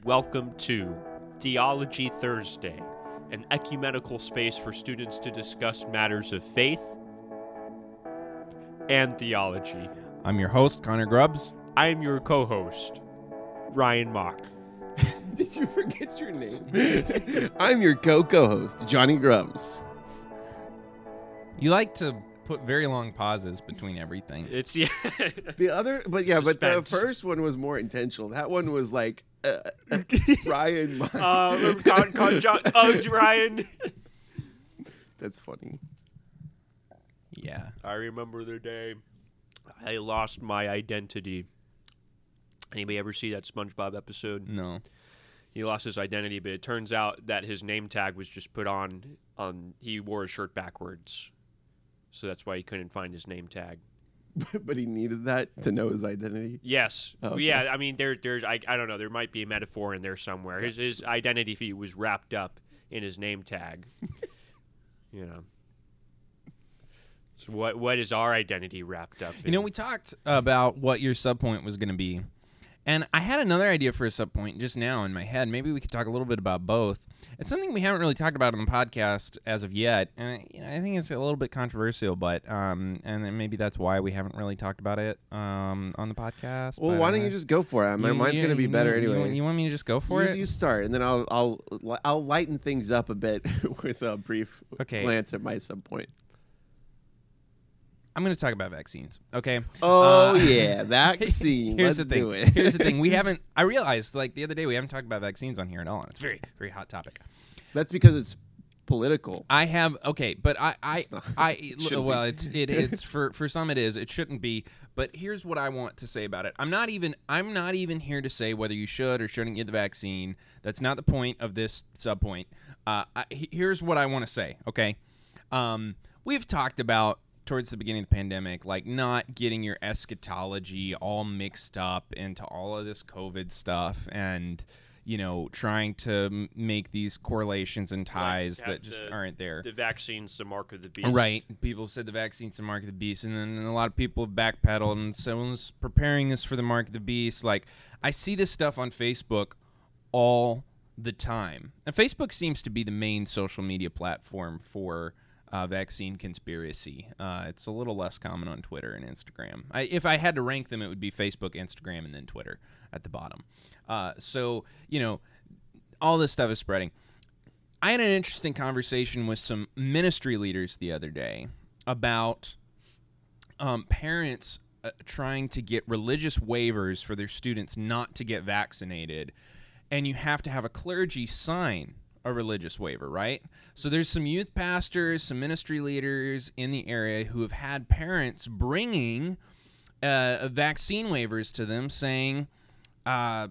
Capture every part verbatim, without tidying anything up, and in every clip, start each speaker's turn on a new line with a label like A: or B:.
A: Welcome to Theology Thursday, an ecumenical space for students to discuss matters of faith and theology.
B: I'm your host, Connor Grubbs.
A: I am your co-host, Ryan Mock.
C: Did you forget your name? I'm your co-co-host, Johnny Grubbs.
B: You like to put very long pauses between everything.
A: It's yeah.
C: The other, but yeah,
A: Suspense.
C: but the first one was more intentional. That one was like uh, uh, Ryan. Mock.
A: Uh, con, con, John, oh, Ryan.
C: That's funny.
B: Yeah.
A: I remember the day I lost my identity. Anybody ever see that SpongeBob episode?
B: No.
A: He lost his identity, but it turns out that his name tag was just put on, on he wore his shirt backwards. So that's why he couldn't find his name tag.
C: But he needed that to know his identity.
A: Yes.
C: Oh, okay.
A: Yeah, I mean, there, there's, I, I don't know, there might be a metaphor in there somewhere. His, his identity was wrapped up in his name tag. You know. So what, what is our identity wrapped up in?
B: You know, we talked about what your subpoint was going to be. And I had another idea for a subpoint just now in my head. Maybe we could talk a little bit about both. It's something we haven't really talked about on the podcast as of yet. And you know, I think it's a little bit controversial, but um, and then maybe that's why we haven't really talked about it um, on the podcast.
C: Well,
B: but,
C: why don't
B: uh,
C: you just go for it? My
B: you-
C: mine's
B: you-
C: gonna be
B: you-
C: better
B: you,
C: anyway.
B: want- You want me to just go for
C: you,
B: it?
C: you start, and then I'll I'll I'll lighten things up a bit with a brief
B: Okay.
C: glance at my subpoint.
B: I'm going to talk about vaccines, okay?
C: Oh
B: Uh,
C: yeah, vaccine.
B: Here's
C: Let's
B: the thing.
C: do it.
B: Here's the thing. We haven't. I realized, like the other day, we haven't talked about vaccines on here at all. And it's a very, very hot topic.
C: That's because it's political.
B: I have okay, but I, I,
C: It's not.
B: I.
C: It shouldn't
B: well,
C: be.
B: it's it, it's for for some it is. It shouldn't be. But here's what I want to say about it. I'm not even. I'm not even here to say whether you should or shouldn't get the vaccine. That's not the point of this subpoint. Uh, I, he- here's what I want to say. Okay, um, we've talked about towards the beginning of the pandemic, like not getting your eschatology all mixed up into all of this COVID stuff and, you know, trying to m- make these correlations and ties
A: Right,
B: that just
A: the-
B: aren't there.
A: The vaccine's the mark of the beast.
B: Right. People said the vaccine's the mark of the beast, and then a lot of people have backpedaled, and someone's preparing us for the mark of the beast. Like, I see this stuff on Facebook all the time. And Facebook seems to be the main social media platform for Uh, vaccine conspiracy. Uh, it's a little less common on Twitter and Instagram. I, if I had to rank them, it would be Facebook, Instagram, and then Twitter at the bottom. Uh, so, you know, all this stuff is spreading. I had an interesting conversation with some ministry leaders the other day about um, parents uh, trying to get religious waivers for their students not to get vaccinated, and you have to have a clergy sign a religious waiver, right? So there's some youth pastors, some ministry leaders in the area who have had parents bringing uh, vaccine waivers to them saying, uh,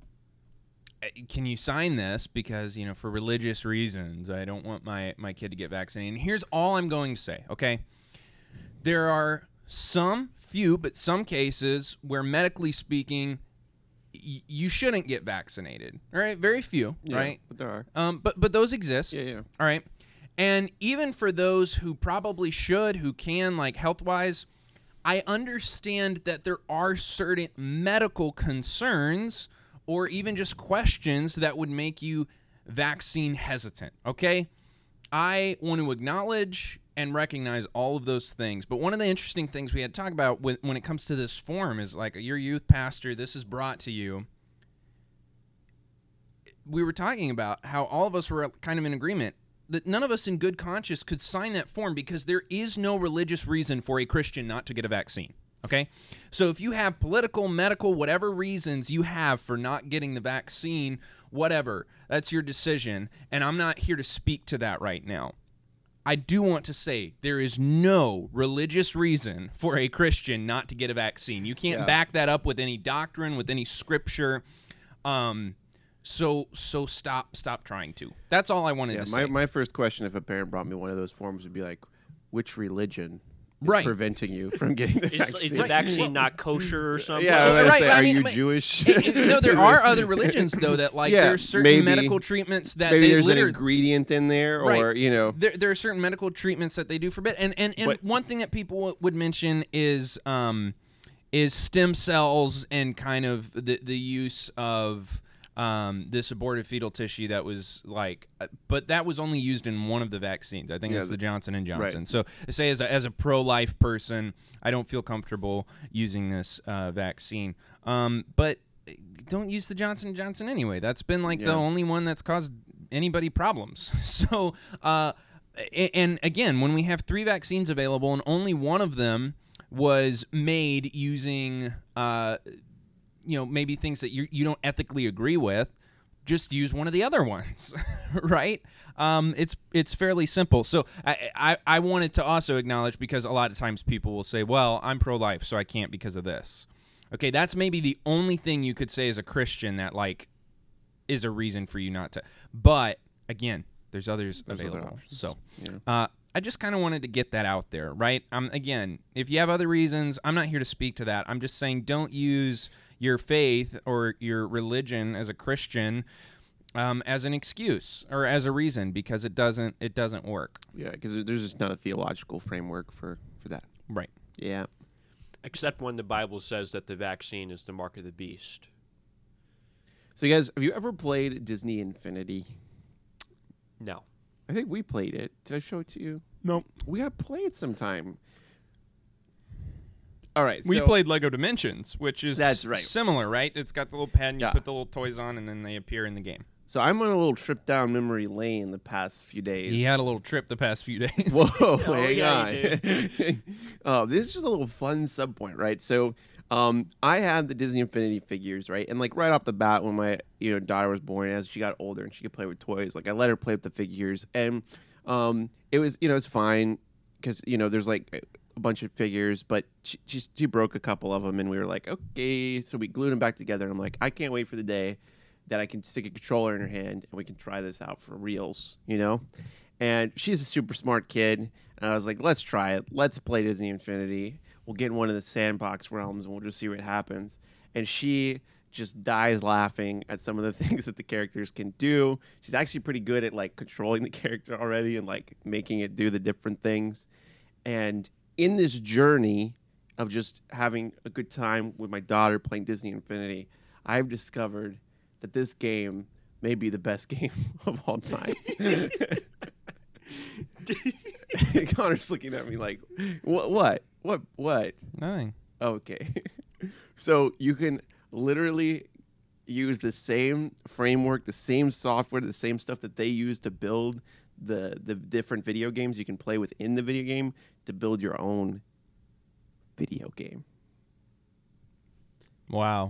B: can you sign this? Because, you know, for religious reasons, I don't want my, my kid to get vaccinated. And here's all I'm going to say, okay? There are some, few, but some cases where medically speaking, you shouldn't get vaccinated, all right? Very few,
C: Yeah,
B: right?
C: But there are.
B: Um, but but those exist,
C: Yeah, yeah.
B: all right? And even for those who probably should, who can, like health-wise, I understand that there are certain medical concerns or even just questions that would make you vaccine hesitant, okay? I want to acknowledge and recognize all of those things. But one of the interesting things we had to talk about when, when it comes to this forum is like, your youth pastor, this is brought to you. We were talking about how all of us were kind of in agreement that none of us in good conscience could sign that form because there is no religious reason for a Christian not to get a vaccine. Okay? So if you have political, medical, whatever reasons you have for not getting the vaccine, whatever, that's your decision. And I'm not here to speak to that right now. I do want to say there is no religious reason for a Christian not to get a vaccine. You can't
C: Yeah.
B: back that up with any doctrine, with any scripture. Um, so so stop stop trying to. That's all I wanted
C: Yeah,
B: to
C: my,
B: say.
C: my first question if a parent brought me one of those forms would be like, which religion is
B: Right.
C: preventing you from getting the
A: Is,
C: vaccine?
A: is the vaccine not kosher or something?
C: Yeah, I was gonna
B: Right,
C: say,
B: I
C: are
B: mean,
C: you
B: but-
C: Jewish?
B: no, there are other religions though that like
C: Yeah,
B: there's certain
C: maybe-
B: medical treatments that
C: Maybe
B: they
C: there's an
B: literally
C: ingredient in there, or
B: Right.
C: you know,
B: there, there are certain medical treatments that they do forbid. And and, and
C: But-
B: one thing that people w- would mention is um is stem cells and kind of the the use of um, this aborted fetal tissue that was like, uh, but that was only used in one of the vaccines. I think
C: Yeah,
B: it's the Johnson and Johnson.
C: right.
B: So say as a, as a pro-life person, I don't feel comfortable using this uh, vaccine. Um, but don't use the Johnson and Johnson anyway. That's been like
C: Yeah.
B: the only one that's caused anybody problems. So, uh, a- and again, when we have three vaccines available and only one of them was made using, uh, you know, maybe things that you you don't ethically agree with, just use one of the other ones, right? Um, it's it's fairly simple. So I, I I wanted to also acknowledge, because a lot of times people will say, well, I'm pro-life, so I can't because of this. Okay, that's maybe the only thing you could say as a Christian that like is a reason for you not to. But again, there's others
C: There's other
B: available.
C: options.
B: So
C: Yeah.
B: uh, I just kind of wanted to get that out there, right? Um, again, if you have other reasons, I'm not here to speak to that. I'm just saying don't use your faith or your religion as a Christian um, as an excuse or as a reason, because it doesn't it doesn't work.
C: Yeah, because there's just not a theological framework for, for that.
B: Right.
C: Yeah.
A: Except when the Bible says that the vaccine is the mark of the beast.
C: So, you guys, have you ever played Disney Infinity?
A: No.
C: I think we played it. Did I show it to you?
B: No.
C: We got to play it sometime. All right.
B: We
C: so-
B: played Lego Dimensions, which is
C: That's right.
B: similar, right? It's got the little pen, you
C: Yeah.
B: put the little toys on, and then they appear in the game.
C: So, I'm on a little trip down memory lane the past few days.
B: He had a little trip the past few days.
C: Whoa,
A: Oh,
C: hang
A: yeah, you
C: on. Oh, this is just a little fun sub point, right? So, um, I had the Disney Infinity figures, right? And like right off the bat, when my you know daughter was born, as she got older and she could play with toys, like I let her play with the figures, and um, it was you know it's fine because you know there's like a bunch of figures, but she, she she broke a couple of them, and we were like, okay, so we glued them back together. And I'm like, I can't wait for the day that I can stick a controller in her hand and we can try this out for reals, you know? And she's a super smart kid. And I was like, let's try it. Let's play Disney Infinity. We'll get in one of the sandbox realms and we'll just see what happens. And she just dies laughing at some of the things that the characters can do. She's actually pretty good at like controlling the character already and like making it do the different things. And in this journey of just having a good time with my daughter playing Disney Infinity, I've discovered that this game may be the best game of all time. Connor's looking at me like, what, what, what, what?
B: Nothing.
C: Okay. So you can literally use the same framework, the same software, the same stuff that they use to build the, the different video games you can play within the video game to build your own video game.
B: Wow.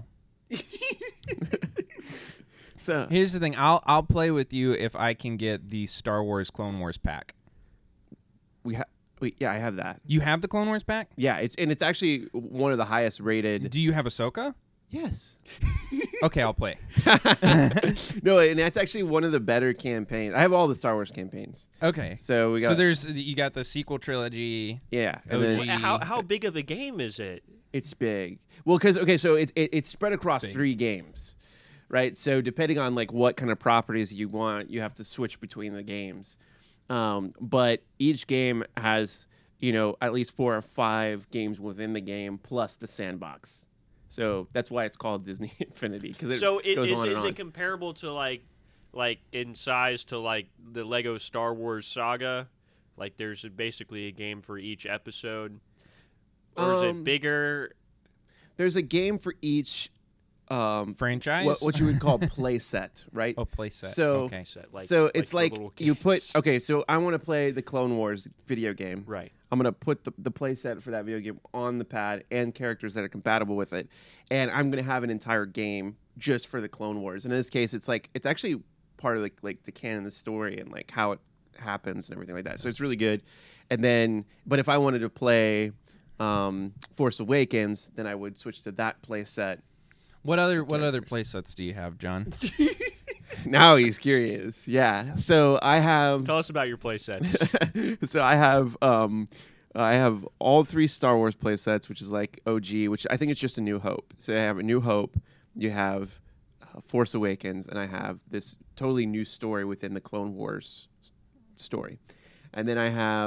C: So
B: Here's the thing. I'll I'll play with you if I can get the Star Wars Clone Wars pack.
C: we have, we, yeah, I have that.
B: You have the Clone Wars pack?
C: Yeah, it's and it's actually one of the highest rated.
B: Do you have Ahsoka?
C: Yes.
B: Okay, I'll play.
C: No, and that's actually one of the better campaigns. I have all the Star Wars campaigns.
B: Okay.
C: So we got
B: So there's you got the sequel trilogy.
C: yeah, and
B: O G.
C: then
A: Well, How how big of a game is it?
C: it's big. Well, because okay, so it's it, it's spread across
B: big.
C: three games, right? So depending on like what kind of properties you want, you have to switch between the games. Um, but each game has you know at least four or five games within the game plus the sandbox. So that's why it's called Disney Infinity because it
A: So it,
C: goes
A: is
C: on and
A: is
C: on.
A: it comparable to like like in size to like the Lego Star Wars saga? Like there's a, basically a game for each episode, or is
C: Um,
A: it bigger?
C: There's a game for each um,
B: Franchise?
C: what, what you would call play set, right?
B: Oh, play set.
C: So-
B: okay.
A: Set, like,
C: so it's
A: for
C: like
A: little
C: you put
A: kids.
C: okay. So I want to play the Clone Wars video game.
A: Right.
C: I'm gonna put the, the play set for that video game on the pad and characters that are compatible with it, and I'm gonna have an entire game just for the Clone Wars. And in this case, it's like it's actually part of like like the canon of the story and like how it happens and everything like that. So it's really good. And then, but if I wanted to play um, Force Awakens, then I would switch to that play set.
B: What other what other play sets do you have, John?
C: Now he's curious. Yeah. So I have.
A: Tell us about your play sets.
C: So I have um I have all three Star Wars play sets, which is like O G, which I think it's just A New Hope. So I have A New Hope, you have uh, Force Awakens, and I have this totally new story within the Clone Wars s- story. And then I have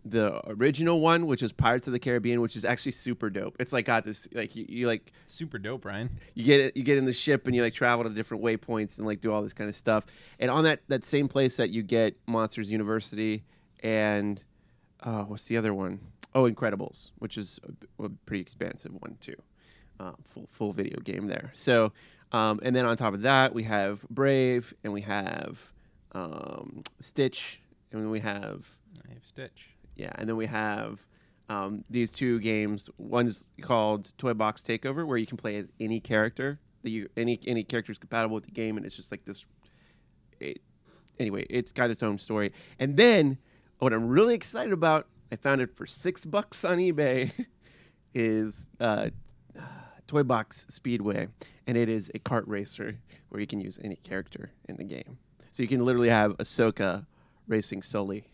C: the original one, which is Pirates of the Caribbean, which is actually super dope. It's like got this like you, you like
B: Super dope, Ryan.
C: you get it, you get in the ship and you like travel to different waypoints and like do all this kind of stuff. And on that that same place that you get Monsters University and uh, what's the other one? Oh, Incredibles, which is a, a pretty expansive one too. Uh, full full video game there. So, um, and then on top of that, we have Brave, and we have um, Stitch, and then we have
B: I have Stitch.
C: yeah, and then we have um, these two games. One's called Toy Box Takeover, where you can play as any character that you any any character is compatible with the game, and it's just like this. It, anyway, it's got its own story. And then what I'm really excited about, I found it for six bucks on eBay, is uh, Toy Box Speedway, and it is a kart racer where you can use any character in the game. So you can literally have Ahsoka racing Sully.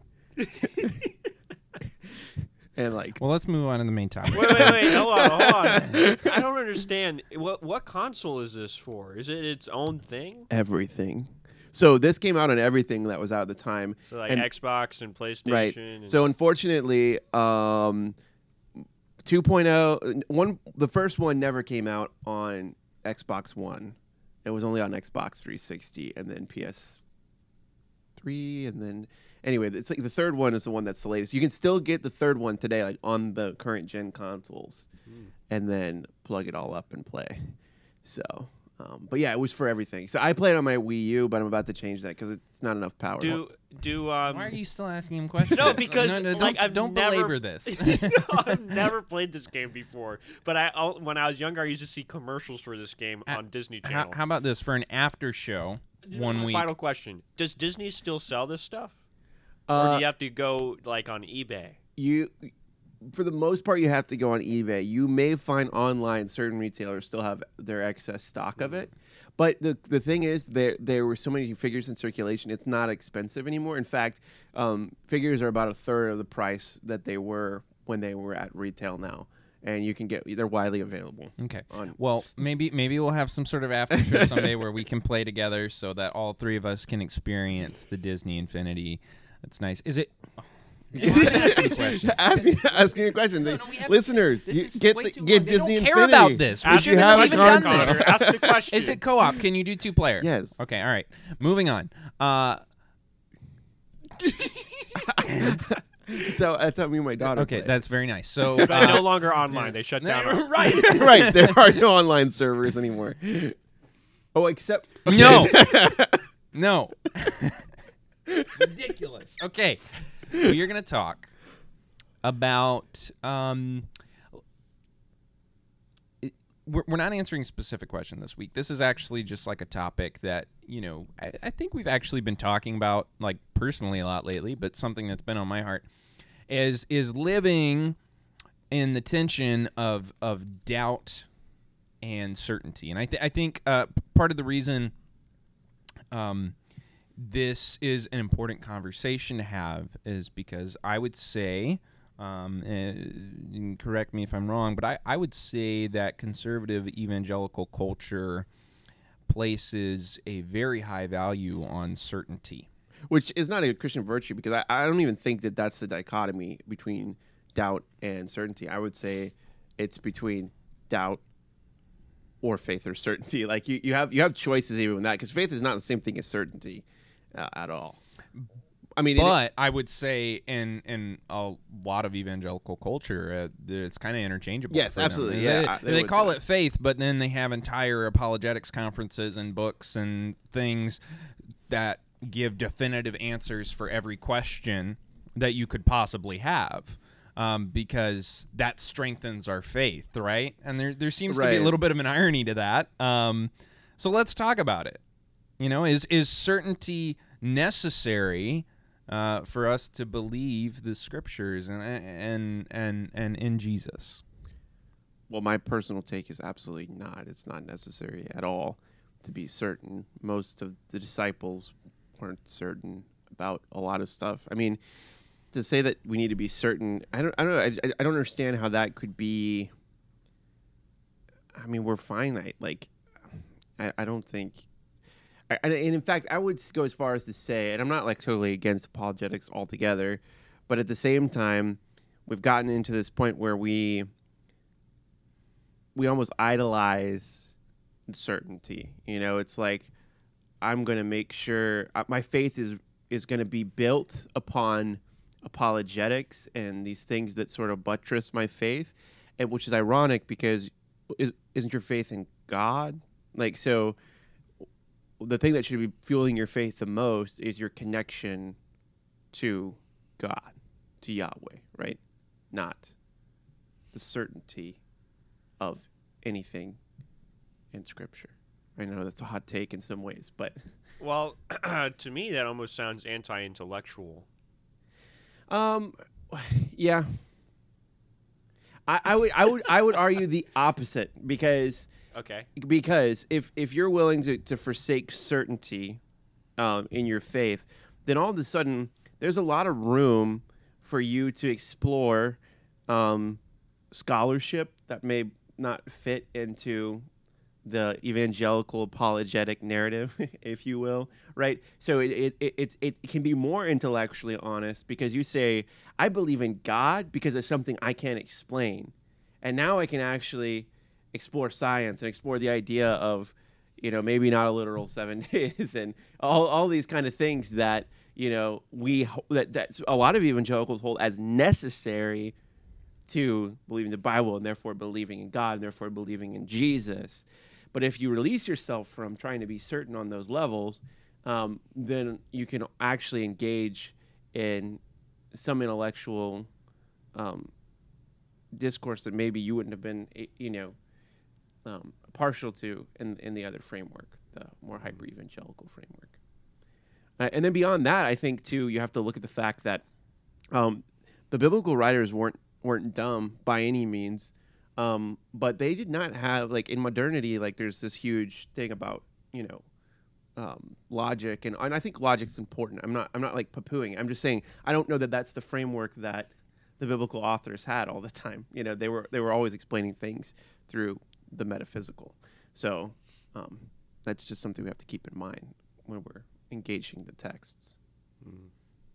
C: And like,
B: Well, let's move on to the main topic.
A: Wait, wait, wait. Hold on, hold on. I don't understand. What what console is this for? Is it its own thing?
C: everything. So this came out on everything that was out at the time.
A: So like
C: And-
A: Xbox and PlayStation.
C: Right.
A: And
C: So unfortunately, um, two point oh, one, the first one never came out on Xbox One. It was only on Xbox three sixty and then P S three, and then anyway, it's like the third one is the one that's the latest. You can still get the third one today, like on the current gen consoles,
A: Mm.
C: and then plug it all up and play. So, um, but yeah, it was for everything. So I played on my Wii U, but I'm about to change that because it's not enough power.
A: do do um.
B: Why are you still asking him questions?
A: No, because,
B: no, no,
A: like,
B: don't,
A: I've
B: don't
A: never-
B: belabor this.
A: I've never played this game before, but I I'll- when I was younger, I used to see commercials for this game
B: Uh,
A: on Disney
B: how,
A: Channel.
B: how about this for an after show? One
A: My
B: week.
A: Final question: does Disney still sell this stuff, or
C: Uh,
A: do you have to go like on eBay?
C: you for the most part you have to go on eBay. You may find online certain retailers still have their excess stock of it, but the the thing is there there were so many figures in circulation, it's not expensive anymore. In fact, um, figures are about a third of the price that they were when they were at retail now, and you can get they're widely available.
B: Okay.
C: On,
B: Well, maybe maybe we'll have some sort of after show someday where we can play together so that all three of us can experience the Disney Infinity. That's nice. Is it? Oh, I'm asking questions.
C: ask me ask me a question.
B: No,
C: They-
B: no, we have-
C: listeners,
B: this
C: you
B: is
C: get
B: way
C: the,
B: too
C: get
B: long. They
C: Disney
B: don't care
C: Infinity.
B: about this. We
C: We
A: Ask
C: should
A: him
C: have
A: if
C: a
A: he's
B: even done
A: Connor.
C: contest.
B: this.
A: Ask the question.
B: Is it co-op? Can you do two player?
C: Yes.
B: Okay. All right. Moving on. Uh,
C: So that's how me and my daughter.
B: okay,
C: play.
B: that's very nice. So
A: But
B: uh,
A: no longer online. They shut down. our-
B: right.
C: right. There are no online servers anymore. Oh, except okay.
B: No. No. Ridiculous. Okay. We're going to talk about um it- we're, we're not answering a specific question this week. This is actually just like a topic that, you know, I, I think we've actually been talking about like personally a lot lately, but something that's been on my heart is is living in the tension of of doubt and certainty. And I, th- I think uh, p- part of the reason um, this is an important conversation to have is because I would say, um, uh, you can correct me if I'm wrong, but I, I would say that conservative evangelical culture places a very high value on certainty.
C: Which is not a Christian virtue, because I, I don't even think that that's the dichotomy between doubt and certainty. I would say it's between doubt or faith or certainty. Like you, you have you have choices even with that, because faith is not the same thing as certainty uh, at all. I mean, it-
B: But I would say in in a lot of evangelical culture, uh, it's kind of interchangeable.
C: Yes,
B: for them.
C: absolutely,
B: They,
C: yeah,
B: they,
C: they would
B: call
C: say
B: it faith, but then they have entire apologetics conferences and books and things that give definitive answers for every question that you could possibly have. Um, because that strengthens our faith, right? And there there seems to be a
C: Right.
B: little bit of an irony to that. Um, so let's talk about it. You know, is is certainty necessary uh, for us to believe the scriptures and and and and in Jesus?
C: well, my personal take is absolutely not. It's not necessary at all to be certain. Most of the disciples weren't certain about a lot of stuff. I mean, to say that we need to be certain, I don't, I don't, know, I, I don't understand how that could be. I mean, we're finite. Like, I, I don't think. I, and in fact, I would go as far as to say, and I'm not like totally against apologetics altogether, but but at the same time, we've gotten into this point where we we almost idolize certainty. You know, it's like I'm going to make sure uh, my faith is is going to be built upon apologetics and these things that sort of buttress my faith, and which is ironic because is, isn't your faith in God? Like, so the thing that should be fueling your faith the most is your connection to God, to Yahweh, right? Not the certainty of anything in Scripture. I know that's a hot take in some ways, but
A: Well, to me, that almost sounds anti-intellectual.
C: um, yeah, I, I would, I would, I would argue the opposite because
A: Okay.
C: because if if you're willing to, to forsake certainty um, in your faith, then all of a sudden there's a lot of room for you to explore um, scholarship that may not fit into the evangelical apologetic narrative, if you will, right? So it it, it it it can be more intellectually honest because you say, I believe in God because of something I can't explain, and now I can actually explore science and explore the idea of, you know, maybe not a literal seven days and all, all these kind of things that, you know, we that, that a lot of evangelicals hold as necessary to believing the Bible and therefore believing in God and therefore believing in Jesus. But if you release yourself from trying to be certain on those levels, um, then you can actually engage in some intellectual um, discourse that maybe you wouldn't have been, you know, Um, partial to in in the other framework, the more hyper evangelical framework. Uh, and then beyond that, I think too, you have to look at the fact that um, the biblical writers weren't weren't dumb by any means, um, but they did not have, like, in modernity, like there's this huge thing about, you know, um, logic, and and I think logic's important. I'm not I'm not like poo-pooing. I'm just saying I don't know that that's the framework that the biblical authors had all the time. You know, they were they were always explaining things through the metaphysical. So um, that's just something we have to keep in mind when we're engaging the texts.
A: Mm.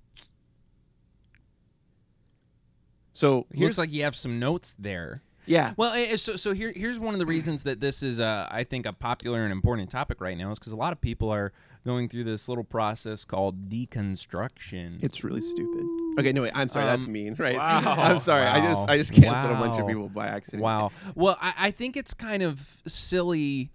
C: So
B: It looks like you have some notes there.
C: yeah,
B: Well, eh, so so here here's one of the reasons that this is, uh, I think, a popular and important topic right now is because a lot of people are going through this little process called deconstruction.
C: it's really stupid. Okay, no, wait, I'm sorry, that's
B: Um,
C: mean, right?
A: wow.
C: I'm sorry, I just
B: Wow.
C: I just canceled a bunch of
B: Wow.
C: people by accident.
B: Wow. Well, I, I think it's kind of silly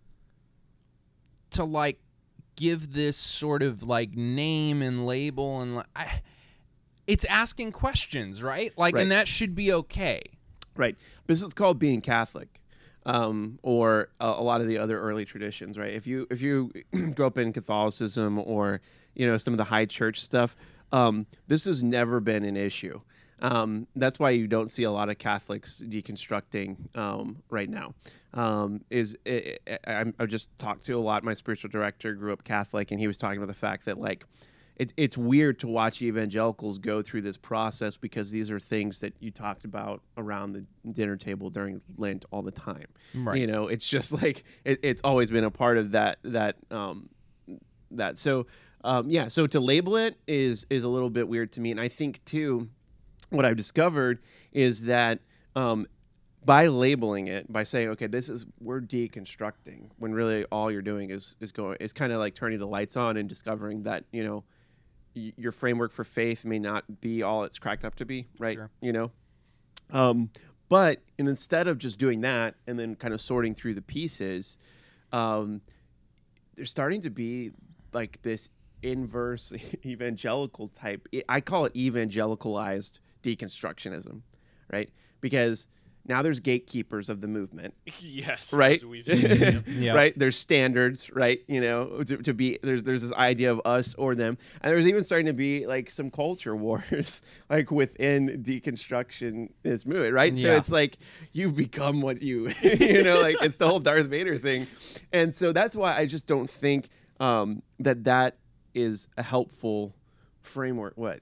B: to like give this sort of like name and label and li- I, it's asking questions, right? Like,
C: Right.
B: and that should be okay.
C: Right. This is called being Catholic, um, or a, a lot of the other early traditions, right? If you if you grow up in Catholicism or, you know, some of the high church stuff, um, this has never been an issue. Um, that's why you don't see a lot of Catholics deconstructing um, right now. Um, is I, I, I just talked to a lot. My spiritual director grew up Catholic, and he was talking about the fact that, like, It, it's weird to watch evangelicals go through this process because these are things that you talked about around the dinner table during Lent all the time.
B: Right.
C: You know, it's just like it, it's always been a part of that. That um, that so um, yeah. So to label it is is a little bit weird to me, and I think too, what I've discovered is that um, by labeling it, by saying, okay, this is we're deconstructing, when really all you're doing is is going, it's kind of like turning the lights on and discovering that, you know, your framework for faith may not be all it's cracked up to be, right?
B: Sure.
C: You know, um, but and instead of just doing that and then kind of sorting through the pieces, um, there's starting to be like this inverse evangelical type. I call it evangelicalized deconstructionism, right? Because now there's gatekeepers of the movement,
A: Yes.
C: right?
A: as we've seen.
B: Yeah.
C: Right, there's standards, right? You know, to, to be there's there's this idea of us or them, and there's even starting to be like some culture wars, like within deconstruction this movement, right? So
B: Yeah.
C: it's like you become what you, you know, like it's the whole Darth Vader thing, and so that's why I just don't think um, that that is a helpful framework. What?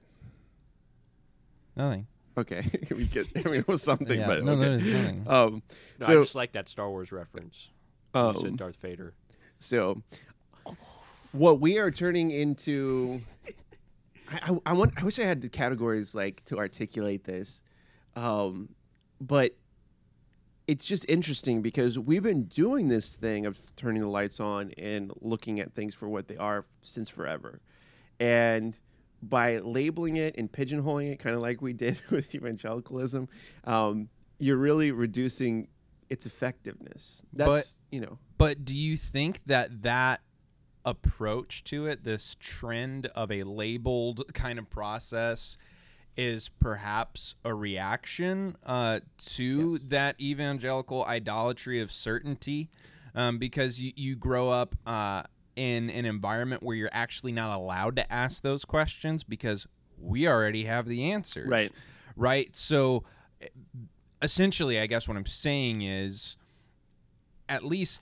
B: Nothing.
C: Okay, we get. I mean, it was something,
B: Yeah,
C: but
B: no,
C: okay.
B: that is nothing.
C: Um,
A: No,
C: so
A: I just like that Star Wars reference. You
C: um,
A: said Darth Vader.
C: So, what we are turning into, I, I, I want. I wish I had the categories like to articulate this, um, but it's just interesting because we've been doing this thing of turning the lights on and looking at things for what they are since forever, and by labeling it and pigeonholing it, kind of like we did with evangelicalism, um, you're really reducing its effectiveness. That's
B: But-
C: you know.
B: But do you think that that approach to it, this trend of a labeled kind of process, is perhaps a reaction uh, to
C: Yes.
B: that evangelical idolatry of certainty? Um, because you, you grow up uh, in an environment where you're actually not allowed to ask those questions because we already have the answers.
C: Right.
B: Right? So essentially, I guess what I'm saying is, at least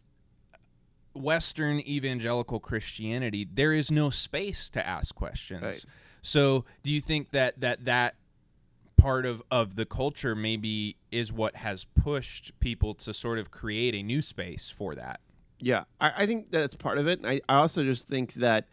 B: Western evangelical Christianity, there is no space to ask questions.
C: Right.
B: So do you think that that, that part of, of the culture maybe is what has pushed people to sort of create a new space for that?
C: Yeah, I, I think that's part of it. I, I also just think that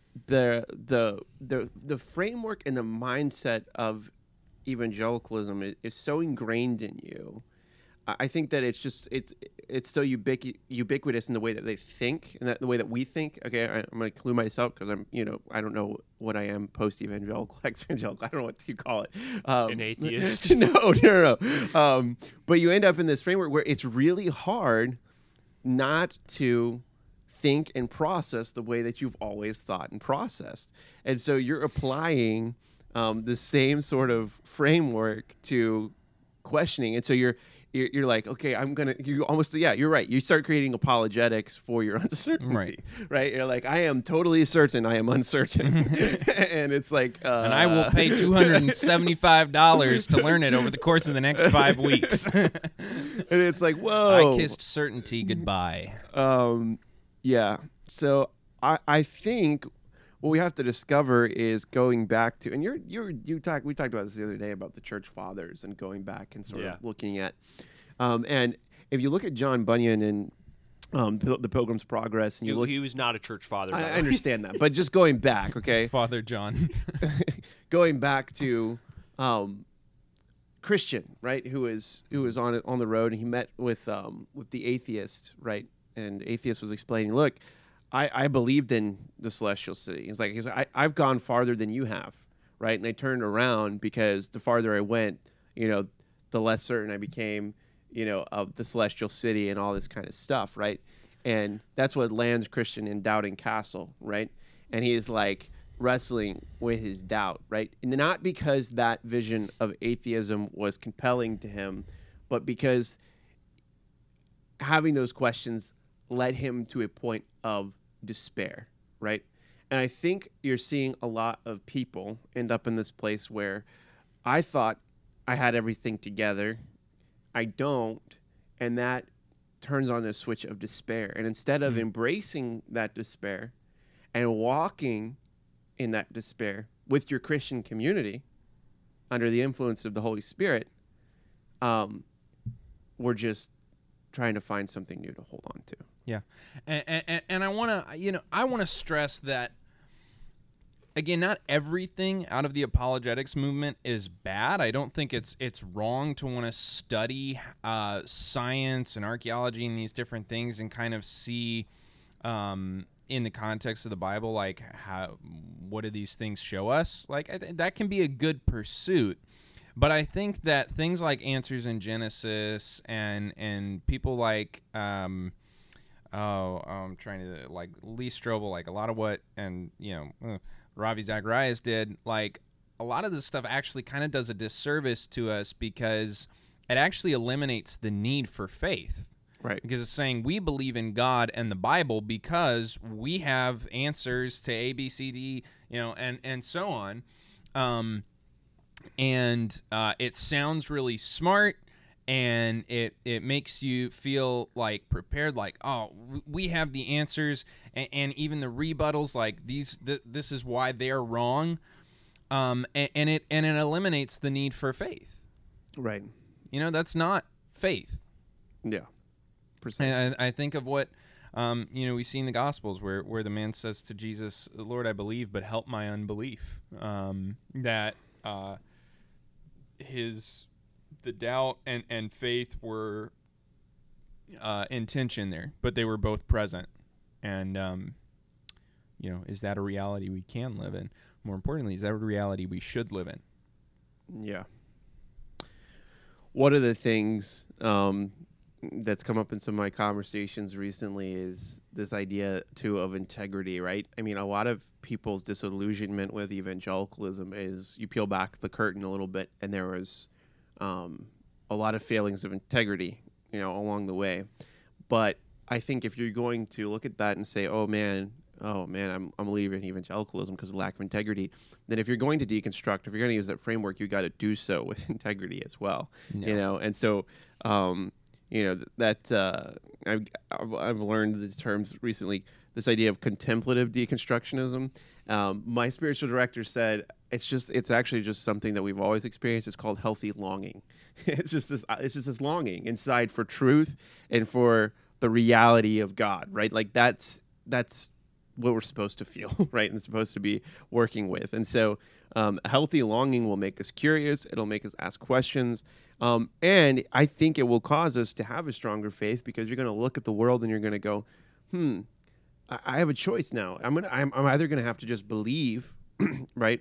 C: the the the the framework and the mindset of evangelicalism is, is so ingrained in you. I I think that it's just it's it's so ubiqu- ubiquitous in the way that they think and that the way that we think. Okay, I, I'm going to clue myself because I'm you know I don't know what I am, post evangelical, ex evangelical. I don't know what you call it. Um,
A: An atheist?
C: no, no, no. no. Um, but you end up in this framework where it's really hard not to think and process the way that you've always thought and processed. And so you're applying um, the same sort of framework to questioning. And so you're, you're, you're like, okay, I'm going to, you almost, yeah, you're right. You start creating apologetics for your uncertainty,
B: Right.
C: right? You're like, I am totally certain I am uncertain. And it's like, uh,
B: And I will pay two hundred seventy-five dollars to learn it over the course of the next five weeks.
C: and it's like, whoa.
B: I kissed certainty goodbye.
C: Um, yeah. So I, I think what we have to discover is going back to, and you're you're you talked we talked about this the other day about the church fathers and going back and sort
A: Yeah.
C: of looking at, um, and if you look at John Bunyan and um, Pil- the Pilgrim's Progress, and you
A: He,
C: look,
A: he was not a church father. by
C: I,
A: the
C: I
A: way.
C: understand that, but just going back, okay,
B: Father John.
C: going back to um, Christian, right? Who is who was on on the road, and he met with um, with the atheist, right? And atheist was explaining, look, I, I believed in the celestial city. He's like, he's like I, I've gone farther than you have, right? And I turned around because the farther I went, you know, the less certain I became, you know, of the celestial city and all this kind of stuff, right? And that's what lands Christian in Doubting Castle, right? And he is like wrestling with his doubt, right? And not because that vision of atheism was compelling to him, but because having those questions led him to a point of despair, right? And I think you're seeing a lot of people end up in this place where I thought I had everything together. I don't. And that turns on a switch of despair. And instead of
B: Mm.
C: embracing that despair and walking in that despair with your Christian community under the influence of the Holy Spirit, um, we're just trying to find something new to hold on to.
B: Yeah, and and, and I want to, you know, I want to stress that, again, not everything out of the apologetics movement is bad. I don't think it's it's wrong to want to study uh, science and archaeology and these different things and kind of see, um, in the context of the Bible, like how what do these things show us? Like I th- that can be a good pursuit. But I think that things like Answers in Genesis and and people like um, oh I'm trying to like Lee Strobel, like a lot of what and you know uh, Ravi Zacharias did, like a lot of this stuff actually kind of does a disservice to us because it actually eliminates the need for faith.
C: Right.
B: Because it's saying we believe in God and the Bible because we have answers to A, B, C, D, you know, and and so on. Um, and uh, it sounds really smart, and it it makes you feel like prepared, like, oh, w- we have the answers, and, and even the rebuttals, like these, th- this is why they're wrong, um, and, and it and it eliminates the need for faith.
C: Right.
B: You know, that's not faith.
C: Yeah. Precisely.
B: And I, I think of what Um, you know, we see in the Gospels where, where the man says to Jesus, Lord, I believe, but help my unbelief. Um, that uh, his the doubt and, and faith were uh, in tension there, but they were both present. And, um, you know, is that a reality we can live in? More importantly, is that a reality we should live in?
C: Yeah. One of the things um, that's come up in some of my conversations recently is this idea, too, of integrity, right? I mean, a lot of people's disillusionment with evangelicalism is you peel back the curtain a little bit, and there was um, a lot of failings of integrity, you know, along the way. But I think if you're going to look at that and say, oh, man, oh, man, I'm, I'm leaving evangelicalism because of lack of integrity, then if you're going to deconstruct, if you're going to use that framework, you got to do so with integrity as well, no. you know? And so, um, you know, that uh, I've, I've learned the terms recently, this idea of contemplative deconstructionism. Um, my spiritual director said, it's just, it's actually just something that we've always experienced. It's called healthy longing. It's just this, it's just this longing inside for truth and for the reality of God, right? Like that's, that's what we're supposed to feel, right? And supposed to be working with. And so um, a healthy longing will make us curious. It'll make us ask questions. Um, and I think it will cause us to have a stronger faith because you're going to look at the world and you're going to go, hmm, I, I have a choice now. I'm gonna, I'm, I'm either going to have to just believe, right?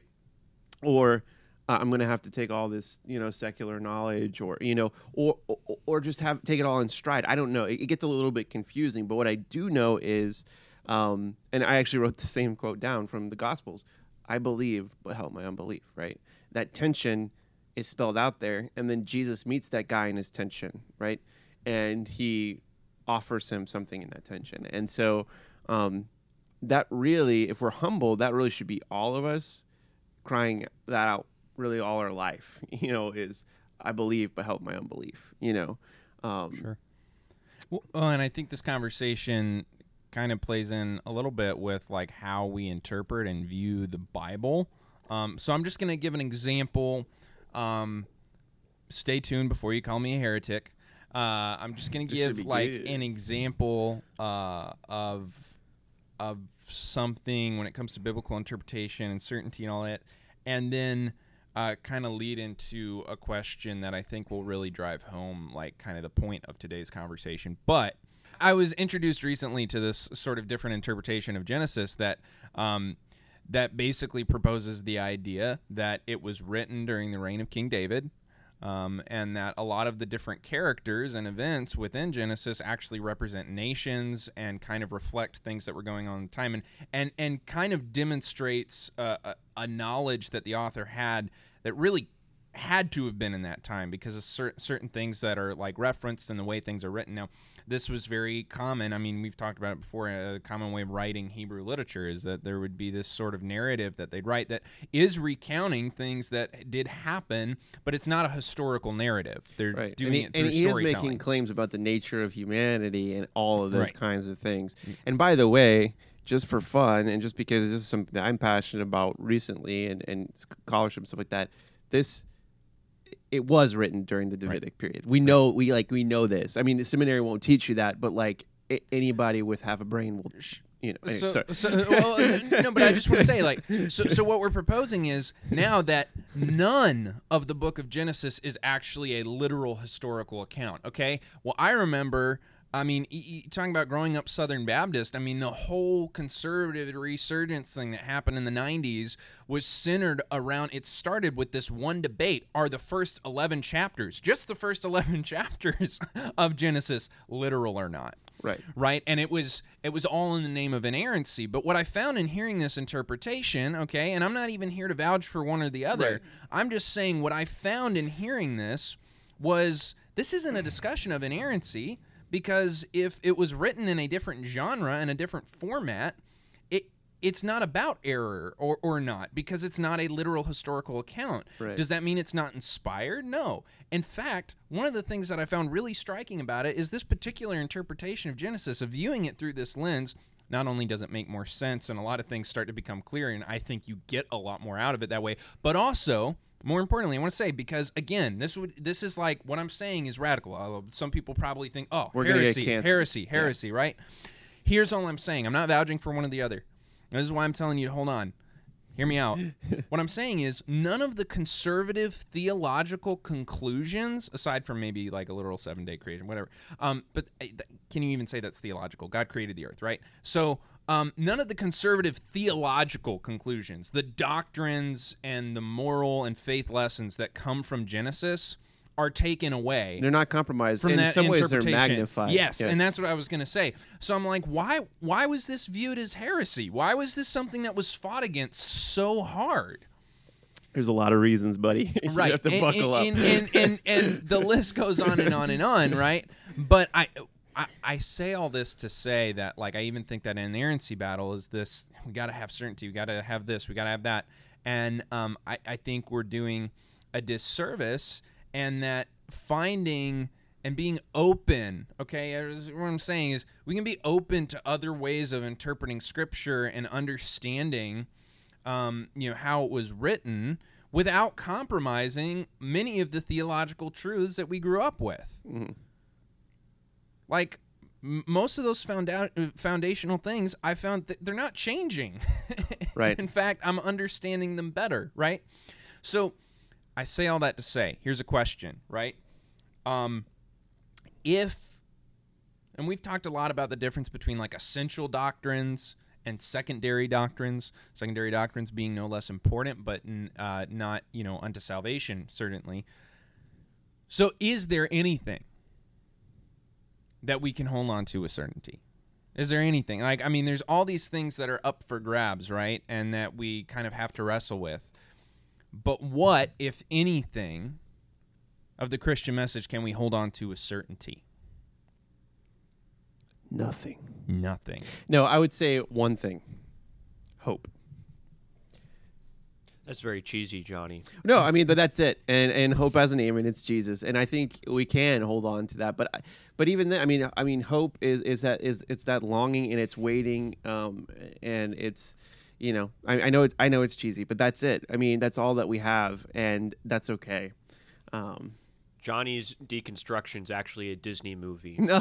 C: Or uh, I'm going to have to take all this, you know, secular knowledge or, you know, or, or, or just have, take it all in stride. I don't know. It, it gets a little bit confusing, but what I do know is, um, and I actually wrote the same quote down from the Gospels, I believe, but help my unbelief, right? That tension is spelled out there. And then Jesus meets that guy in his tension, right? And he offers him something in that tension. And so um, that really, if we're humble, that really should be all of us crying that out really all our life, you know, is I believe, but help my unbelief, you know? Um,
B: sure. Well, oh, and I think this conversation kind of plays in a little bit with like how we interpret and view the Bible. Um, so I'm just going to give an example. Um, stay tuned before you call me a heretic. Uh, I'm just going to give like good. an example uh, of of something when it comes to biblical interpretation and certainty and all that, and then uh, kind of lead into a question that I think will really drive home like kind of the point of today's conversation. But I was introduced recently to this sort of different interpretation of Genesis that um, that basically proposes the idea that it was written during the reign of King David, um, and that a lot of the different characters and events within Genesis actually represent nations and kind of reflect things that were going on at the time, and and, and kind of demonstrates uh, a, a knowledge that the author had that really had to have been in that time because of cer- certain things that are like referenced in the way things are written. Now, this was very common. I mean, we've talked about it before. A common way of writing Hebrew literature is that there would be this sort of narrative that they'd write that is recounting things that did happen, but it's not a historical narrative. They're
C: right.
B: doing
C: and he,
B: it through
C: and he is
B: storytelling.
C: making claims about the nature of humanity and all of those
B: Right.
C: kinds of things. And by the way, just for fun and just because this is something that I'm passionate about recently and, and scholarship and stuff like that, this it was written during the Davidic right. period. We know we like we know this. I mean, the seminary won't teach you that, but like I- anybody with half a brain will, you know. Anyway,
B: so, so well, no, but I just want to say, like, so, so what we're proposing is now that none of the book of Genesis is actually a literal historical account. Okay, well, I remember. I mean, e- e- talking about growing up Southern Baptist, I mean, the whole conservative resurgence thing that happened in the nineties was centered around, it started with this one debate. Are the first eleven chapters, just the first eleven chapters of Genesis, literal or not?
C: Right.
B: Right. And it was it was all in the name of inerrancy. But what I found in hearing this interpretation, okay, and I'm not even here to vouch for one or the other.
C: Right.
B: I'm just saying what I found in hearing this was this isn't a discussion of inerrancy. Because if it was written in a different genre and a different format, it it's not about error or, or not, because it's not a literal historical account.
C: Right.
B: Does that mean it's not inspired? No. In fact, one of the things that I found really striking about it is this particular interpretation of Genesis, of viewing it through this lens. Not only does it make more sense and a lot of things start to become clear, and I think you get a lot more out of it that way, but also... More importantly, I want to say, because again, this would this is like what I'm saying is radical. Uh, some people probably think, oh,
C: We're gonna get
B: heresy,
C: canceled.
B: heresy, heresy,
C: Yes.
B: right? Here's all I'm saying. I'm not vouching for one or the other. This is why I'm telling you to hold on. Hear me out. What I'm saying is none of the conservative theological conclusions, aside from maybe like a literal seven-day creation, whatever, um, but uh, can you even say that's theological? God created the earth, right? So um, none of the conservative theological conclusions, the doctrines and the moral and faith lessons that come from Genesis are taken away.
C: They're not compromised.
B: From
C: In
B: that
C: some ways, they're
B: interpretation.
C: magnified.
B: Yes, and that's what I was going to say. So I'm like, why why was this viewed as heresy? Why was this something that was fought against so hard?
C: There's a lot of reasons, buddy. You
B: Right.
C: have to
B: and,
C: buckle
B: and,
C: up.
B: And, and, and, and the list goes on and on and on, right? But I, I I say all this to say that, like, I even think that inerrancy battle is this, we got to have certainty, we got to have this, we got to have that. And um, I, I think we're doing a disservice, and that finding and being open, okay, what I'm saying is we can be open to other ways of interpreting Scripture and understanding, um, you know, how it was written without compromising many of the theological truths that we grew up with.
C: Mm-hmm.
B: Like, m- most of those founda- foundational things, I found that they're not changing.
C: Right.
B: In fact, I'm understanding them better, right? So I say all that to say, here's a question, right? Um, if, and we've talked a lot about the difference between like essential doctrines and secondary doctrines, secondary doctrines being no less important, but uh, not, you know, unto salvation, certainly. So is there anything that we can hold on to with certainty? Is there anything? Like, I mean, there's all these things that are up for grabs, right? And that we kind of have to wrestle with. But what, if anything, of the Christian message can we hold on to with certainty?
C: Nothing.
B: Nothing.
C: No, I would say one thing. Hope.
A: That's very cheesy, Johnny.
C: No, I mean, but that's it. And and hope has a name, and it's Jesus. And I think we can hold on to that. But but even then, I mean, I mean, hope is is that is it's that longing, and it's waiting, um, and it's, you know, I, I know it, I know it's cheesy, but that's it. I mean, that's all that we have, and that's okay. Um,
A: Johnny's Deconstruction is actually a Disney movie.
C: no.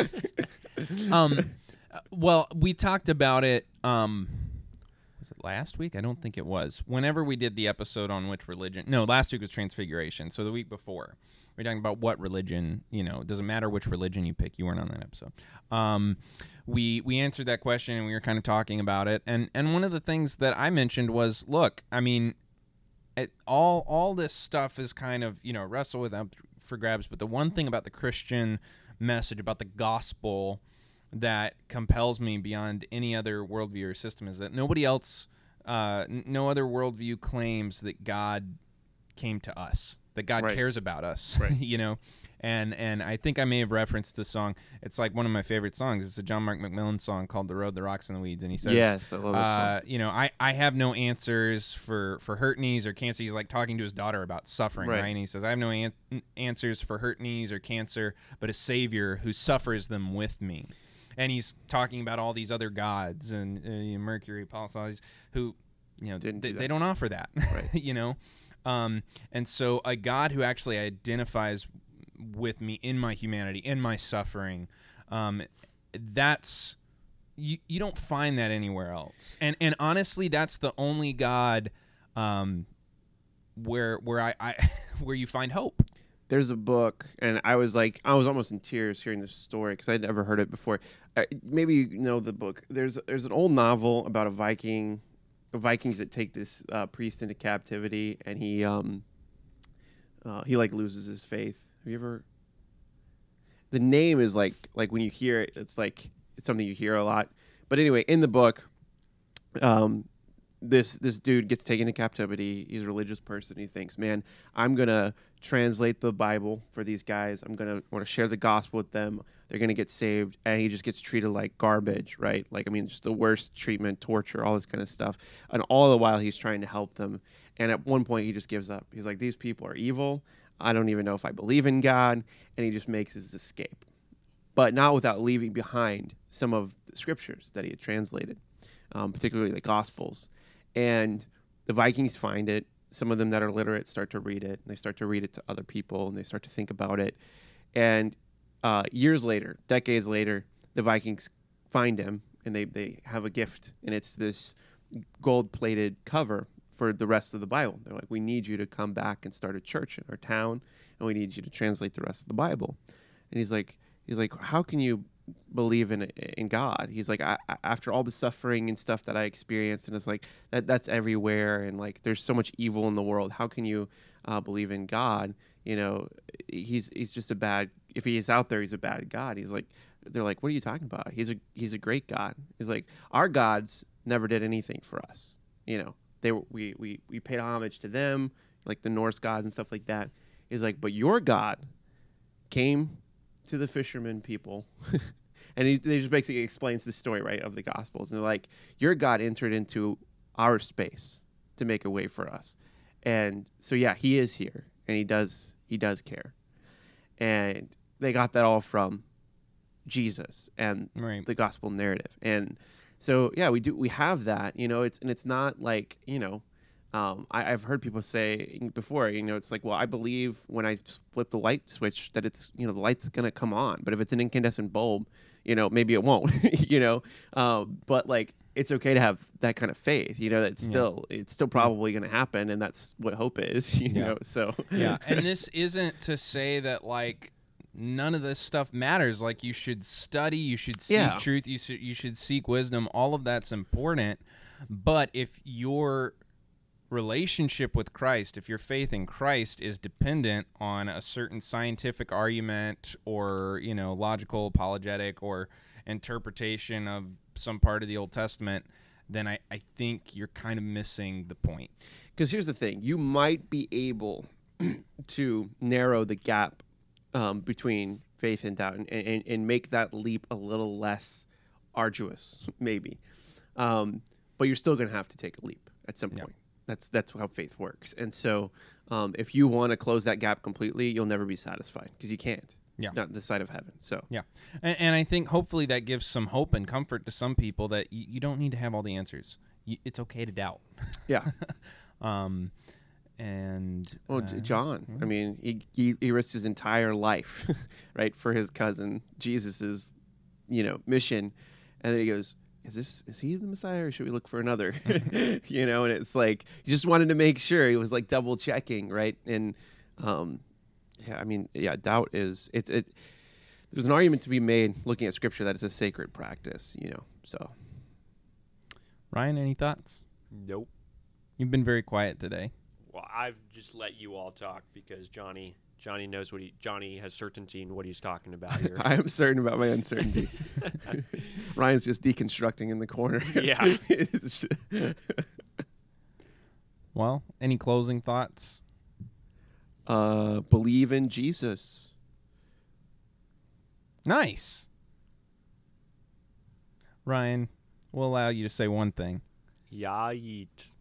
B: um, well, we talked about it. Um, was it last week? I don't think it was. Whenever we did the episode on which religion, no, last week was Transfiguration. So the week before, we were talking about what religion. You know, it doesn't matter which religion you pick. You weren't on that episode. Um, we we answered that question, and we were kind of talking about it. And and one of the things that I mentioned was, look, I mean, it, all all this stuff is kind of, you know, wrestle with up for grabs. But the one thing about the Christian message, about the gospel, that compels me beyond any other worldview or system is that nobody else, uh, n- no other worldview claims that God came to us, that God
C: Right.
B: cares about us,
C: Right.
B: you know? And and I think I may have referenced this song. It's like one of my favorite songs. It's a John Mark McMillan song called The Road, the Rocks, and the Weeds. And he says,
C: Yes, I love that
B: uh,
C: song.
B: you know, I, I have no answers for, for hurt knees or cancer. He's like talking to his daughter about suffering, right?
C: Right.
B: And he says, I have no an- answers for hurt knees or cancer, but a Savior who suffers them with me. And he's talking about all these other gods and uh, Mercury, Apollo, who, you know,
C: Didn't
B: they,
C: do that.
B: they don't offer that,
C: Right.
B: you know? Um, and so a God who actually identifies with me in my humanity, in my suffering, um, that's, you, you don't find that anywhere else. And and honestly, that's the only God um, where where I, I where you find hope.
C: There's a book, and I was like, I was almost in tears hearing this story because I'd never heard it before. Uh, maybe you know the book. There's there's an old novel about a Viking, Vikings that take this uh, priest into captivity, and he um uh, he like loses his faith. Have you ever? The name is like like when you hear it, it's like it's something you hear a lot. But anyway, in the book, um, this this dude gets taken to captivity. He's a religious person. He thinks, man, I'm gonna translate the Bible for these guys. I'm gonna want to share the gospel with them. They're gonna get saved, and he just gets treated like garbage, right? Like, I mean, just the worst treatment, torture, all this kind of stuff. And all the while, he's trying to help them. And at one point, he just gives up. He's like, these people are evil. I don't even know if I believe in God. And he just makes his escape, but not without leaving behind some of the scriptures that he had translated, um, particularly the Gospels. And the Vikings find it. Some of them that are literate start to read it, and they start to read it to other people, and they start to think about it. And uh, years later, decades later, the Vikings find him, and they, they have a gift, and it's this gold-plated cover for the rest of the Bible. They're like, we need you to come back and start a church in our town, and we need you to translate the rest of the Bible. And he's like, he's like, how can you believe in in God? He's like, I, I, after all the suffering and stuff that I experienced, and it's like that that's everywhere, and like there's so much evil in the world. How can you uh, believe in God? You know, he's he's just a bad. If he is out there, he's a bad God. He's like, they're like, what are you talking about? He's a he's a great God. He's like, our gods never did anything for us. You know, they were we we we paid homage to them, like the Norse gods and stuff like that. He's like, but your God came to the fishermen people, and he, he just basically explains the story, right, of the Gospels. And they're like, your God entered into our space to make a way for us. And so, yeah, he is here, and he does he does care. And they got that all from Jesus and
B: Right.
C: the gospel narrative. And so, yeah, we do we have that, you know, it's and it's not like, you know, Um, I, I've heard people say before, you know, it's like, well, I believe when I flip the light switch that it's, you know, the light's going to come on. But if it's an incandescent bulb, you know, maybe it won't, you know. Um, but like, it's okay to have that kind of faith, you know, that's
B: Yeah.
C: still, it's still probably going to happen. And that's what hope is, you
B: Yeah.
C: know, so.
B: Yeah. And this isn't to say that, like, none of this stuff matters. Like, you should study, you should seek
C: Yeah.
B: truth, you should, you should seek wisdom. All of that's important. But if your relationship with Christ, if your faith in Christ is dependent on a certain scientific argument or, you know, logical, apologetic, or interpretation of some part of the Old Testament, then I, I think you're kind of missing the point.
C: Because here's the thing, you might be able to narrow the gap um, between faith and doubt and, and, and make that leap a little less arduous, maybe. Um, but you're still going to have to take a leap at some
B: Yeah.
C: point. That's that's how faith works. And so um, if you want to close that gap completely, you'll never be satisfied because you can't.
B: Yeah.
C: Not this side of heaven. So
B: Yeah. And, and I think hopefully that gives some hope and comfort to some people that you, you don't need to have all the answers. You, it's okay to doubt.
C: yeah.
B: Um, and
C: Well,
B: uh,
C: J- John, I mean, he, he he risked his entire life, right, for his cousin Jesus's, you know, mission, and then he goes, "Is this is he the Messiah, or should we look for another?" You know, and it's like he just wanted to make sure. He was like double checking, right? And um, yeah, I mean, yeah, doubt is it's it. There's an argument to be made looking at Scripture that it's a sacred practice, you know. So
B: Ryan, any thoughts?
A: Nope.
B: You've been very quiet today.
A: Well, I've just let you all talk because Johnny Johnny knows what he Johnny has certainty in what he's talking about here.
C: I am certain about my uncertainty. Ryan's just deconstructing in the corner.
A: Yeah.
B: Well, any closing thoughts?
C: uh, believe in Jesus.
B: Nice. Ryan, we'll allow you to say one thing.
A: Ya yeet.